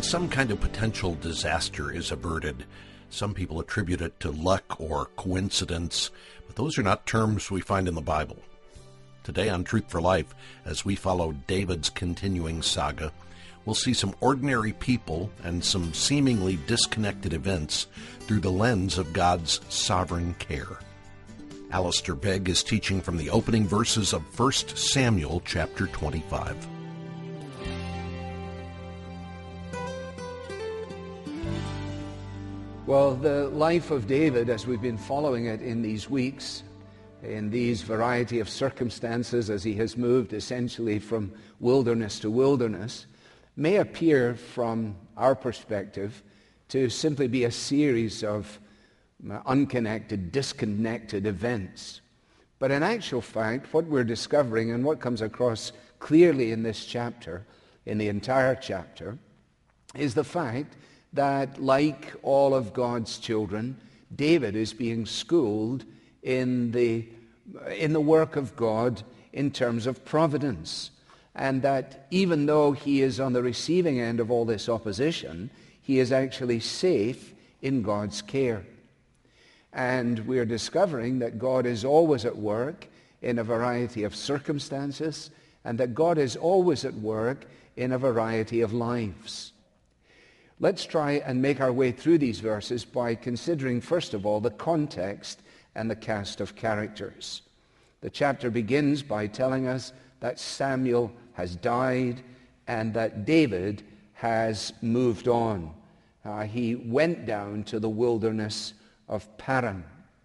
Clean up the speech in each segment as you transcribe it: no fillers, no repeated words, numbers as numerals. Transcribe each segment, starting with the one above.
some kind of potential disaster is averted. Some people attribute it to luck or coincidence, but those are not terms we find in the Bible. Today on Truth for Life, as we follow David's continuing saga, we'll see some ordinary people and some seemingly disconnected events through the lens of God's sovereign care. Alistair Begg is teaching from the opening verses of 1 Samuel chapter 25. Well, the life of David, as we've been following it in these weeks, in these variety of circumstances as he has moved essentially from wilderness to wilderness, may appear from our perspective to simply be a series of unconnected, disconnected events. But in actual fact, what we're discovering and what comes across clearly in this chapter, in the entire chapter, is the fact that, like all of God's children, David is being schooled in the work of God in terms of providence. And that even though he is on the receiving end of all this opposition, he is actually safe in God's care. And we're discovering that God is always at work in a variety of circumstances, and that God is always at work in a variety of lives. Let's try and make our way through these verses by considering, first of all, the context and the cast of characters. The chapter begins by telling us that Samuel has died and that David has moved on. He went down to the wilderness of Paran.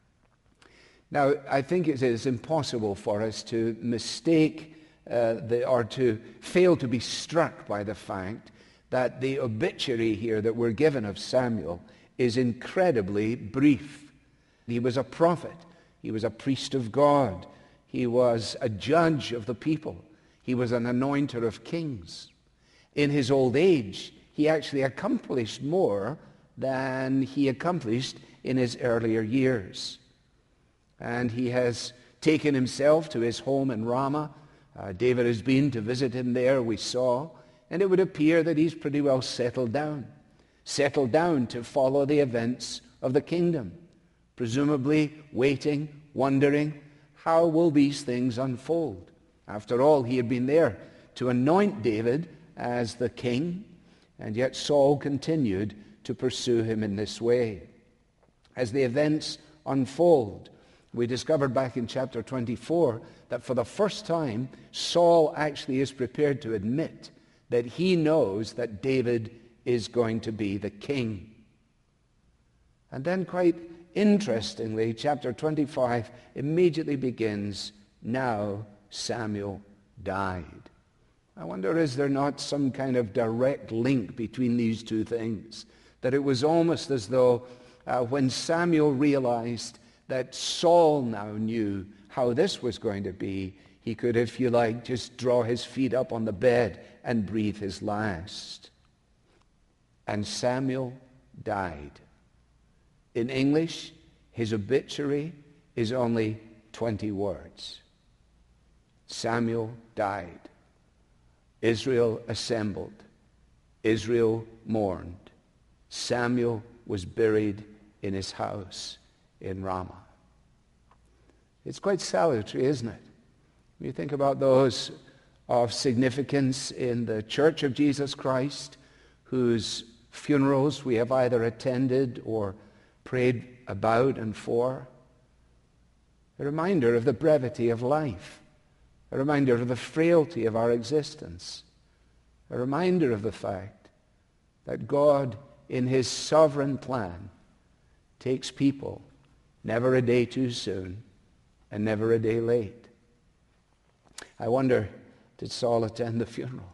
Now, I think it is impossible for us to mistake or to fail to be struck by the fact that the obituary here that we're given of Samuel is incredibly brief. He was a prophet. He was a priest of God. He was a judge of the people. He was an anointer of kings. In his old age, he actually accomplished more than he accomplished in his earlier years. And he has taken himself to his home in Ramah. David has been to visit him there, we saw. And it would appear that he's pretty well settled down to follow the events of the kingdom, presumably waiting, wondering, how will these things unfold? After all, he had been there to anoint David as the king, and yet Saul continued to pursue him in this way. As the events unfold, we discovered back in chapter 24 that for the first time, Saul actually is prepared to admit that he knows that David is going to be the king. And then quite interestingly, chapter 25 immediately begins, "Now Samuel died." I wonder, is there not some kind of direct link between these two things? That it was almost as though when Samuel realized that Saul now knew how this was going to be, he could, if you like, just draw his feet up on the bed and breathe his last. And Samuel died. In English, his obituary is only 20 words. Samuel died. Israel assembled. Israel mourned. Samuel was buried in his house in Ramah. It's quite salutary, isn't it? When you think about those of significance in the Church of Jesus Christ, whose funerals we have either attended or prayed about and for, a reminder of the brevity of life, a reminder of the frailty of our existence, a reminder of the fact that God, in his sovereign plan, takes people never a day too soon and never a day late. I wonder, did Saul attend the funeral?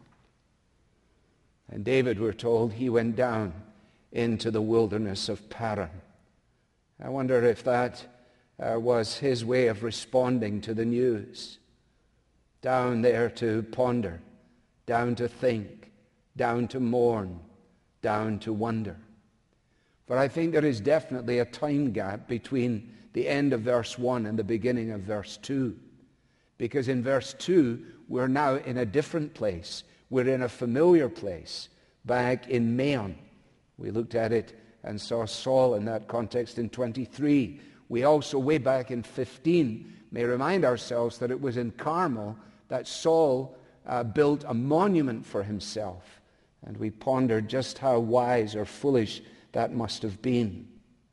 And David, we're told, he went down into the wilderness of Paran. I wonder if that was his way of responding to the news. Down there to ponder, down to think, down to mourn, down to wonder. For I think there is definitely a time gap between the end of verse 1 and the beginning of verse 2. Because in verse 2, we're now in a different place. We're in a familiar place. back in Maon. We looked at it and saw Saul in that context in 23. We also, way back in 15, may remind ourselves that it was in Carmel that Saul built a monument for himself. And we pondered just how wise or foolish that must have been.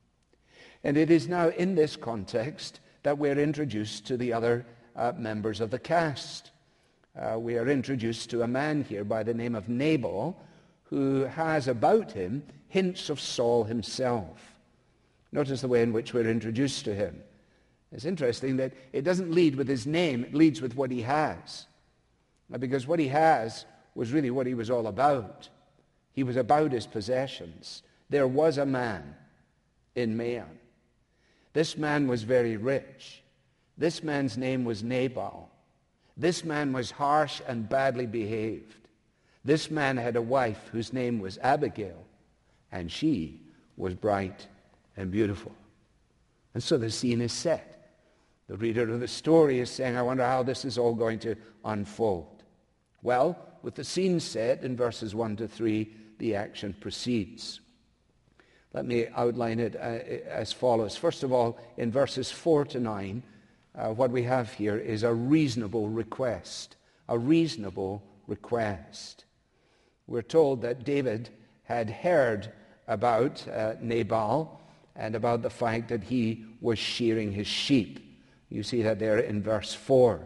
And it is now in this context that we're introduced to the other members of the cast. We are introduced to a man here by the name of Nabal, who has about him hints of Saul himself. Notice the way in which we're introduced to him. It's interesting that it doesn't lead with his name, it leads with what he has. Because what he has was really what he was all about. He was about his possessions. There was a man in Maon. This man was very rich. This man's name was Nabal. This man was harsh and badly behaved. This man had a wife whose name was Abigail, and she was bright and beautiful. And so the scene is set. The reader of the story is saying, I wonder how this is all going to unfold. Well, with the scene set in verses 1 to 3, the action proceeds. Let me outline it as follows. First of all, in verses 4 to 9, what we have here is a reasonable request. A reasonable request. We're told that David had heard about Nabal and about the fact that he was shearing his sheep. You see that there in verse 4.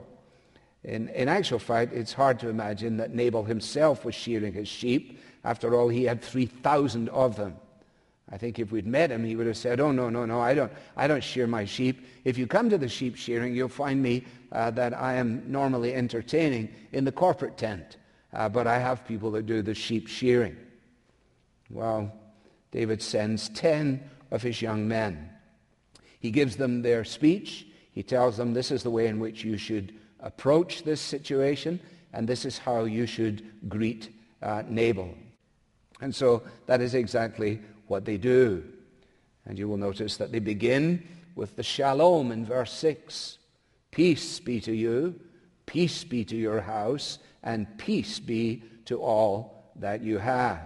In actual fact, it's hard to imagine that Nabal himself was shearing his sheep. After all, he had 3,000 of them. I think if we'd met him, he would have said, oh, no, I don't shear my sheep. If you come to the sheep shearing, you'll find me that I am normally entertaining in the corporate tent. But I have people that do the sheep shearing. Well, David sends 10 of his young men. He gives them their speech. He tells them this is the way in which you should approach this situation, and this is how you should greet Nabal. And so that is exactly what they do. And you will notice that they begin with the shalom in verse 6. Peace be to you, peace be to your house, and peace be to all that you have.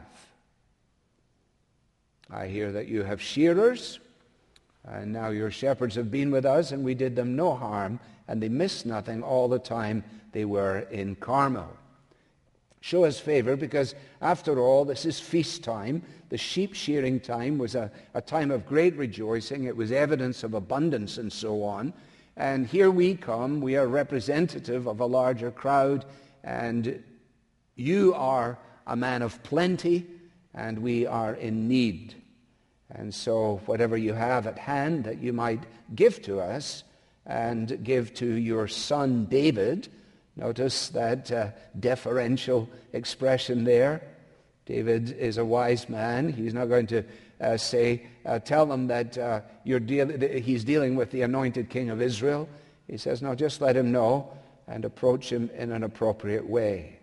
I hear that you have shearers, and now your shepherds have been with us, and we did them no harm, and they missed nothing all the time they were in Carmel. Show us favor, because after all, this is feast time. The sheep shearing time was a time of great rejoicing. It was evidence of abundance and so on. And here we come. We are representative of a larger crowd, and you are a man of plenty, and we are in need. And so whatever you have at hand that you might give to us and give to your son David. Notice that deferential expression there. David is a wise man. He's not going to tell them that he's dealing with the anointed king of Israel. He says, no, just let him know and approach him in an appropriate way.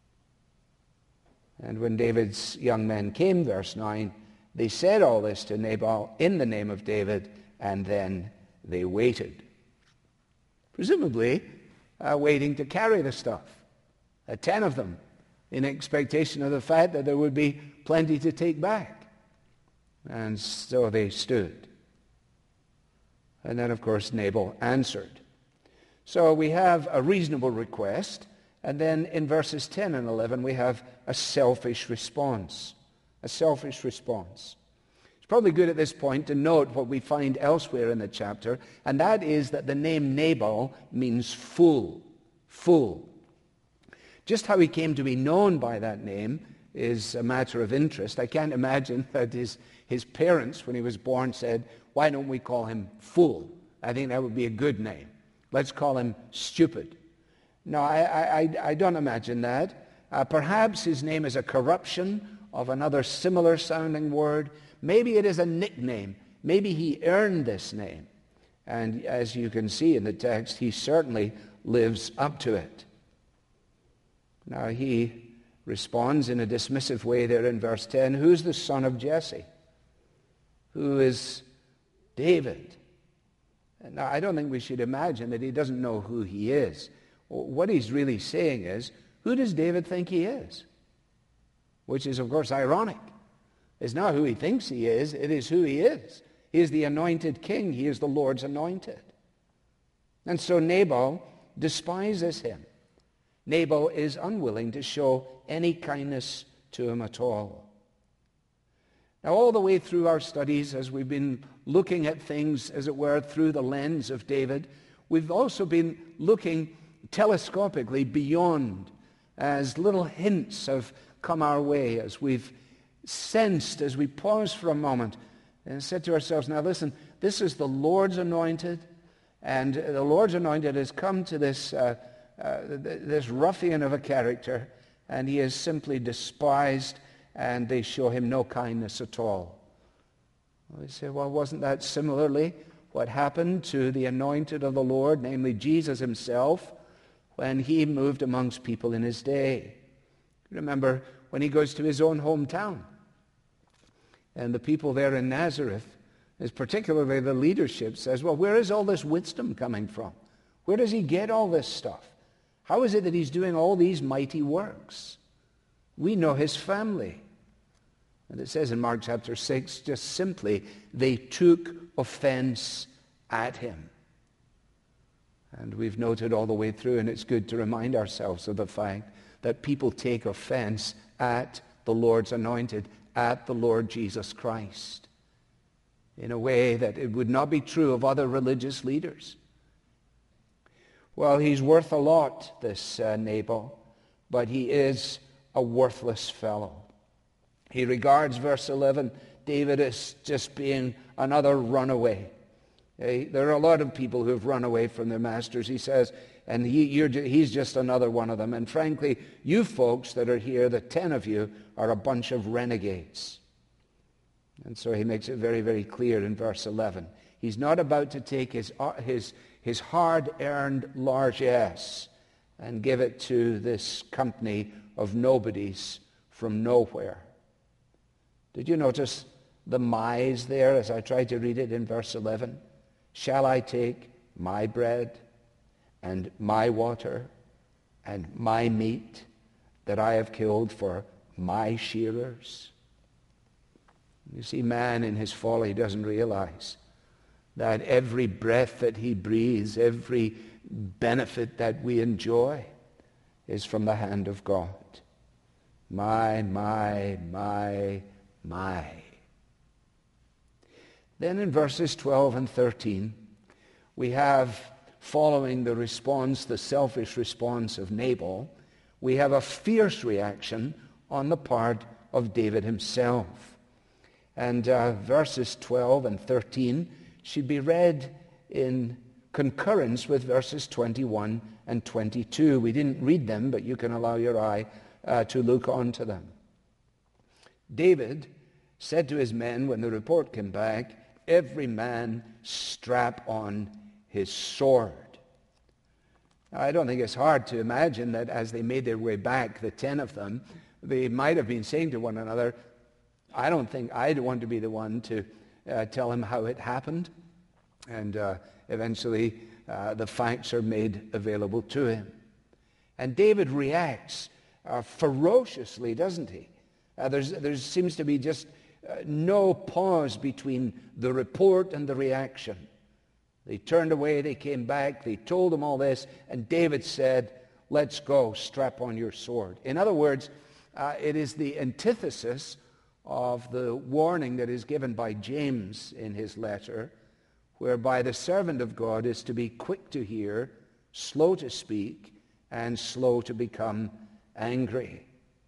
And when David's young men came, verse 9, they said all this to Nabal in the name of David, and then they waited. Presumably, waiting to carry the stuff. 10 of them, in expectation of the fact that there would be plenty to take back. And so they stood. And then, of course, Nabal answered. So we have a reasonable request, and then in verses 10 and 11 we have a selfish response. A selfish response. It's probably good at this point to note what we find elsewhere in the chapter, and that is that the name Nabal means fool. Fool. Just how he came to be known by that name is a matter of interest. I can't imagine that his parents, when he was born, said, why don't we call him Fool? I think that would be a good name. Let's call him Stupid. No, I don't imagine that. Perhaps his name is a corruption of another similar sounding word. Maybe it is a nickname. Maybe he earned this name. And as you can see in the text, he certainly lives up to it. Now he responds in a dismissive way there in verse 10. Who's the son of Jesse? Who is David? Now I don't think we should imagine that he doesn't know who he is. What he's really saying is, who does David think he is? which is, of course, ironic. It's not who he thinks he is, it is who he is. He is the anointed king. He is the Lord's anointed. And so Nabal despises him. Nabal is unwilling to show any kindness to him at all. Now, all the way through our studies, as we've been looking at things, as it were, through the lens of David, we've also been looking telescopically beyond, as little hints have come our way, as we've sensed, as we pause for a moment and said to ourselves, now listen, this is the Lord's anointed, and the Lord's anointed has come to this ruffian of a character, and he is simply despised, and they show him no kindness at all. We say, well, wasn't that similarly what happened to the anointed of the Lord, namely Jesus himself, when he moved amongst people in his day? Remember when he goes to his own hometown, and the people there in Nazareth, particularly the leadership, says, well, where is all this wisdom coming from? Where does he get all this stuff? How is it that he's doing all these mighty works? We know his family. And it says in Mark chapter 6, just simply, they took offense at him. And we've noted all the way through, and it's good to remind ourselves of the fact that people take offense at the Lord's anointed, at the Lord Jesus Christ, in a way that it would not be true of other religious leaders. Well, he's worth a lot, this Nabal, but he is a worthless fellow. He regards, verse 11, David as just being another runaway. There are a lot of people who have run away from their masters, he says, and he's just another one of them. And frankly, you folks that are here, the 10 of you, are a bunch of renegades. And so he makes it very, very clear in verse 11. He's not about to take his hard-earned largesse and give it to this company of nobodies from nowhere. Did you notice the my's there as I tried to read it in verse 11? Shall I take my bread and my water and my meat that I have killed for my shearers? You see, man in his folly doesn't realize that every breath that he breathes, every benefit that we enjoy is from the hand of God. My. Then in verses 12 and 13, we have, following the response, the selfish response of Nabal, we have a fierce reaction on the part of David himself. And verses 12 and 13 should be read in concurrence with verses 21 and 22. We didn't read them, but you can allow your eye to look onto them. David said to his men when the report came back, every man strap on his sword. Now, I don't think it's hard to imagine that as they made their way back, the 10 of them, they might have been saying to one another, I don't think I'd want to be the one to tell him how it happened. And eventually the facts are made available to him. And David reacts ferociously, doesn't he? There seems to be just no pause between the report and the reaction. They turned away, they came back, they told him all this, and David said, let's go, strap on your sword. In other words, it is the antithesis of the warning that is given by James in his letter, whereby the servant of God is to be quick to hear, slow to speak, and slow to become angry.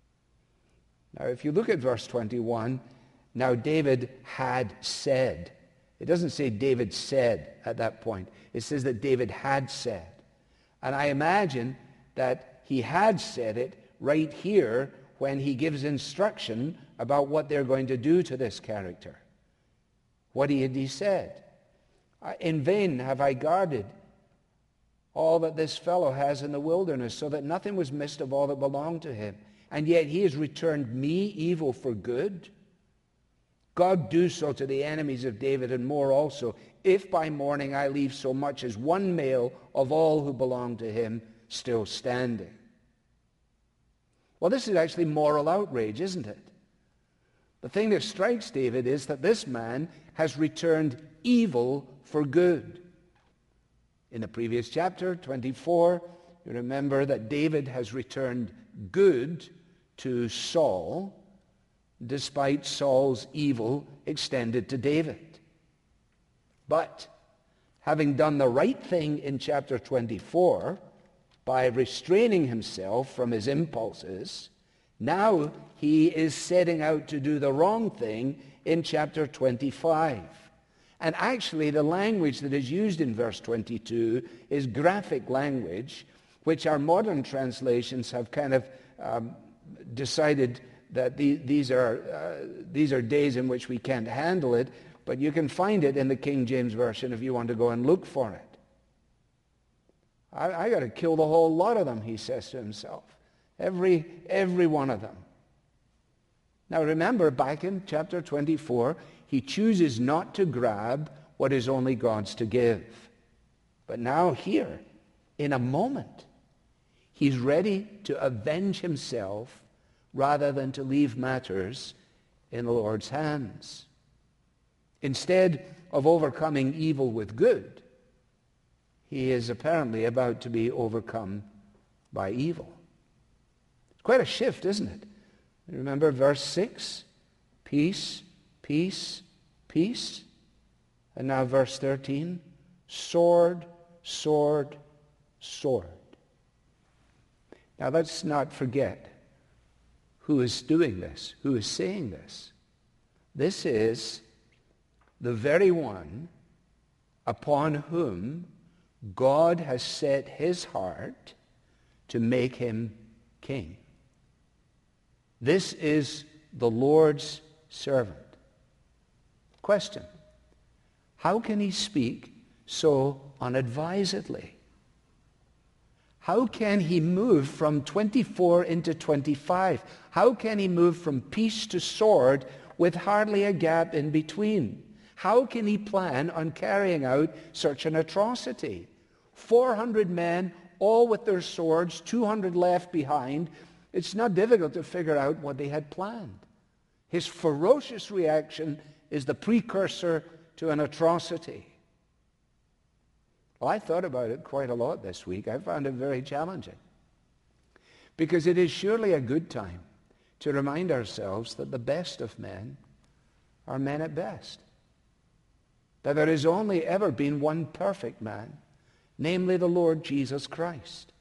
Now, if you look at verse 21, now David had said. It doesn't say David said at that point. It says that David had said. And I imagine that he had said it right here when he gives instruction about what they're going to do to this character. What had he said? In vain have I guarded all that this fellow has in the wilderness, so that nothing was missed of all that belonged to him. And yet he has returned me evil for good. God do so to the enemies of David and more also, if by morning I leave so much as one male of all who belong to him still standing. Well, this is actually moral outrage, isn't it? The thing that strikes David is that this man has returned evil for good. In the previous chapter, 24, you remember that David has returned good to Saul, despite Saul's evil extended to David. But having done the right thing in chapter 24 by restraining himself from his impulses, now he is setting out to do the wrong thing in chapter 25. And actually the language that is used in verse 22 is graphic language, which our modern translations have kind of decided that these are days in which we can't handle it, but you can find it in the King James Version if you want to go and look for it. I got to kill the whole lot of them, he says to himself. Every one of them. Now remember, back in chapter 24, he chooses not to grab what is only God's to give. But now here, in a moment, he's ready to avenge himself rather than to leave matters in the Lord's hands. Instead of overcoming evil with good, he is apparently about to be overcome by evil. It's quite a shift, isn't it? Remember verse 6? Peace, peace, peace. And now verse 13? Sword, sword, sword. Now let's not forget who is doing this, who is saying this. This is the very one upon whom God has set his heart to make him king. This is the Lord's servant. Question: how can he speak so unadvisedly? How can he move from 24 into 25? How can he move from peace to sword with hardly a gap in between? How can he plan on carrying out such an atrocity? 400 men, all with their swords, 200 left behind. It's not difficult to figure out what they had planned. His ferocious reaction is the precursor to an atrocity. Well, I thought about it quite a lot this week. I found it very challenging. Because it is surely a good time to remind ourselves that the best of men are men at best. That there has only ever been one perfect man, namely the Lord Jesus Christ.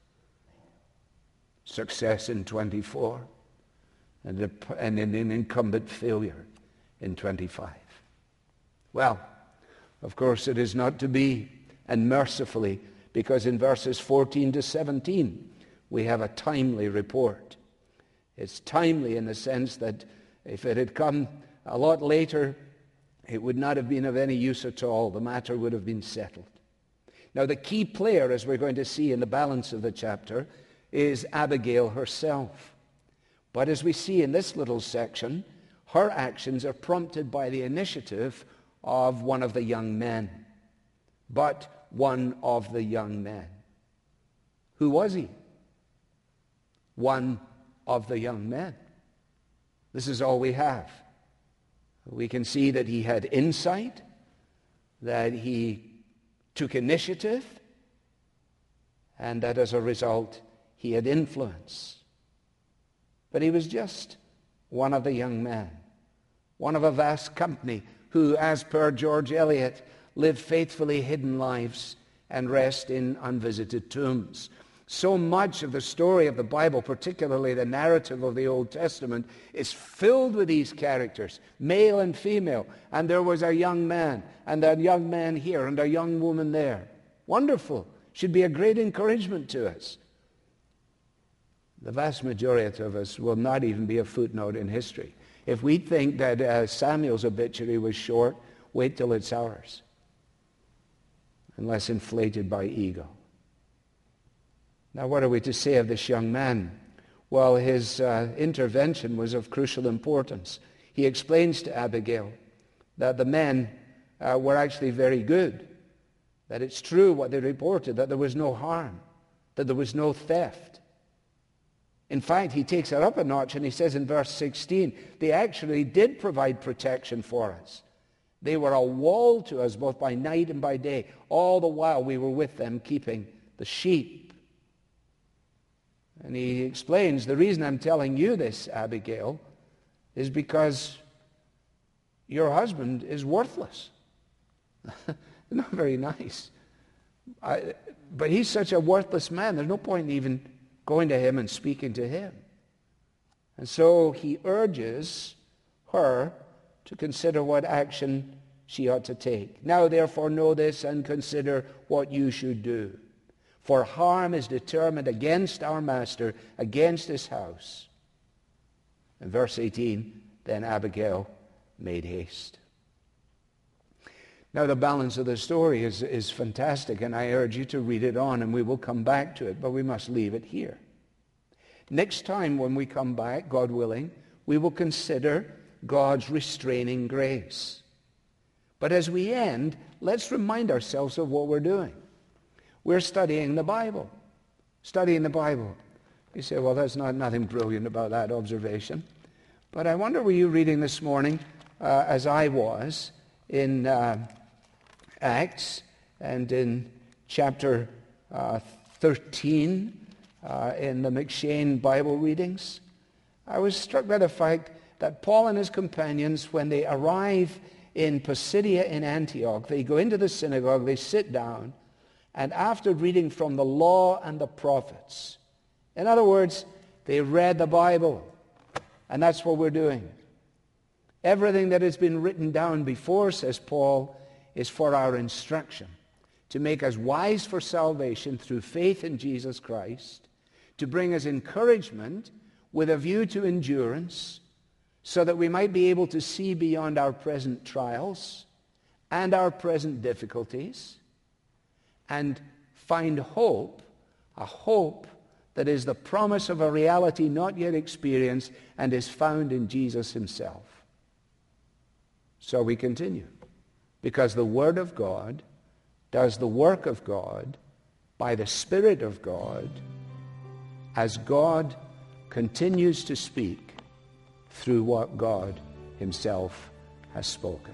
Success in 24 and an incumbent failure in 25. Well, of course it is not to be, and mercifully, because in verses 14 to 17 we have a timely report. It's timely in the sense that if it had come a lot later, it would not have been of any use at all. The matter would have been settled. Now the key player, as we're going to see in the balance of the chapter, is Abigail herself. But as we see in this little section, her actions are prompted by the initiative of one of the young men. But one of the young men. Who was he? One of the young men. This is all we have. We can see that he had insight, that he took initiative, and that as a result he had influence. But he was just one of the young men, one of a vast company who, as per George Eliot, live faithfully hidden lives and rest in unvisited tombs. So much of the story of the Bible, particularly the narrative of the Old Testament, is filled with these characters, male and female. And there was a young man, and a young man here, and a young woman there. Wonderful. Should be a great encouragement to us. The vast majority of us will not even be a footnote in history. If we think that Samuel's obituary was short, wait till it's ours. Unless inflated by ego. Now, what are we to say of this young man? Well, his intervention was of crucial importance. He explains to Abigail that the men were actually very good, that it's true what they reported, that there was no harm, that there was no theft. In fact, he takes it up a notch and he says in verse 16, they actually did provide protection for us. They were a wall to us both by night and by day. All the while we were with them keeping the sheep. And he explains, the reason I'm telling you this, Abigail, is because your husband is worthless. Not very nice. But he's such a worthless man, there's no point in even going to him and speaking to him. And so he urges her to consider what action she ought to take. Now therefore know this and consider what you should do. For harm is determined against our master, against his house. In verse 18, then Abigail made haste. Now the balance of the story is fantastic, and I urge you to read it on, and we will come back to it, but we must leave it here. Next time when we come back, God willing, we will consider God's restraining grace. But as we end, let's remind ourselves of what we're doing. We're studying the Bible. Studying the Bible. You say, well, there's nothing brilliant about that observation. But I wonder, were you reading this morning, as I was, in Acts and in chapter 13 in the McShane Bible readings? I was struck by the fact that Paul and his companions, when they arrive in Pisidia in Antioch, they go into the synagogue, they sit down, and after reading from the law and the prophets, in other words, they read the Bible, and that's what we're doing. Everything that has been written down before, says Paul, is for our instruction, to make us wise for salvation through faith in Jesus Christ, to bring us encouragement with a view to endurance, so that we might be able to see beyond our present trials and our present difficulties and find hope, a hope that is the promise of a reality not yet experienced and is found in Jesus himself. So we continue, because the Word of God does the work of God by the Spirit of God as God continues to speak through what God himself has spoken.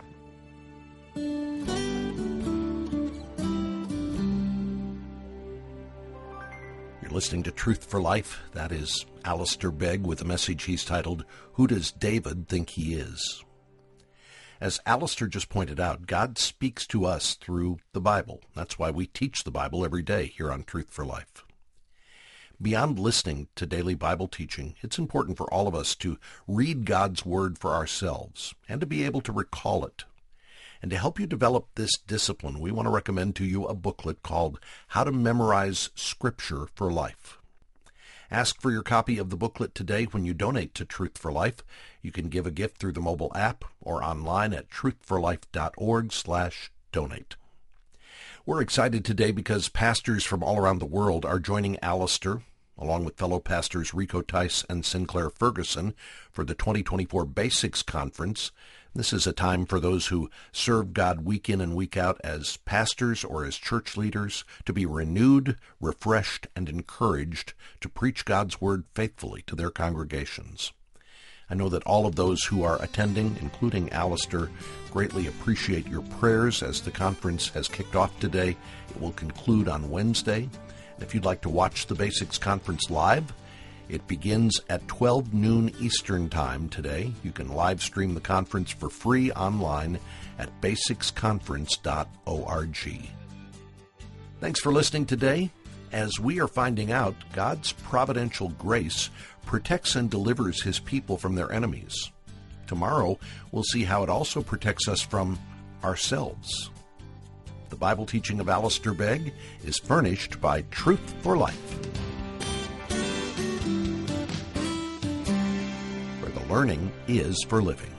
You're listening to Truth for Life. That is Alistair Begg with a message he's titled, Who Does David Think He Is? As Alistair just pointed out, God speaks to us through the Bible. That's why we teach the Bible every day here on Truth for Life. Beyond listening to daily Bible teaching, it's important for all of us to read God's Word for ourselves and to be able to recall it. And to help you develop this discipline, we want to recommend to you a booklet called How to Memorize Scripture for Life. Ask for your copy of the booklet today when you donate to Truth for Life. You can give a gift through the mobile app or online at truthforlife.org/donate. We're excited today because pastors from all around the world are joining Alistair, along with fellow pastors Rico Tice and Sinclair Ferguson, for the 2024 Basics Conference. This is a time for those who serve God week in and week out as pastors or as church leaders to be renewed, refreshed, and encouraged to preach God's Word faithfully to their congregations. I know that all of those who are attending, including Alistair, greatly appreciate your prayers as the conference has kicked off today. It will conclude on Wednesday. And if you'd like to watch the Basics Conference live, it begins at 12 noon Eastern Time today. You can live stream the conference for free online at basicsconference.org. Thanks for listening today. As we are finding out, God's providential grace protects and delivers his people from their enemies. Tomorrow, we'll see how it also protects us from ourselves. The Bible teaching of Alistair Begg is furnished by Truth for Life, where the learning is for living.